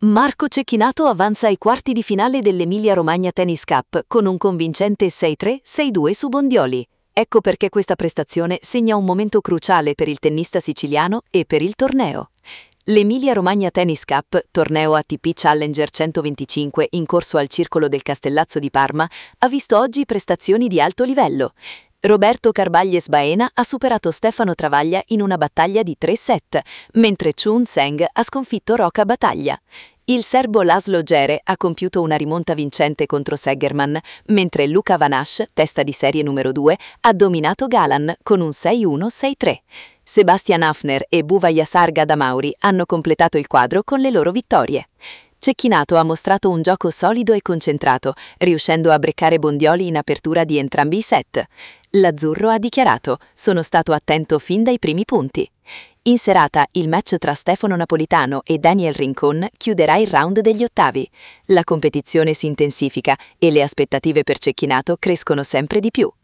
Marco Cecchinato avanza ai quarti di finale dell'Emilia-Romagna Tennis Cup con un convincente 6-3, 6-2 su Bondioli. Ecco perché questa prestazione segna un momento cruciale per il tennista siciliano e per il torneo. L'Emilia-Romagna Tennis Cup, torneo ATP Challenger 125 in corso al Circolo del Castellazzo di Parma, ha visto oggi prestazioni di alto livello. Roberto Carballes Baena ha superato Stefano Travaglia in una battaglia di 3 set, mentre Chun Seng ha sconfitto Roca Battaglia. Il serbo Laszlo Djere ha compiuto una rimonta vincente contro Segerman, mentre Luca Van Assche, testa di serie numero 2, ha dominato Galan con un 6-1-6-3. Sebastian Hafner e Buvayasar Gadamauri hanno completato il quadro con le loro vittorie. Cecchinato ha mostrato un gioco solido e concentrato, riuscendo a breccare Bondioli in apertura di entrambi i set. L'azzurro ha dichiarato: "Sono stato attento fin dai primi punti". In serata, il match tra Stefano Napolitano e Daniel Rincon chiuderà il round degli ottavi. La competizione si intensifica e le aspettative per Cecchinato crescono sempre di più.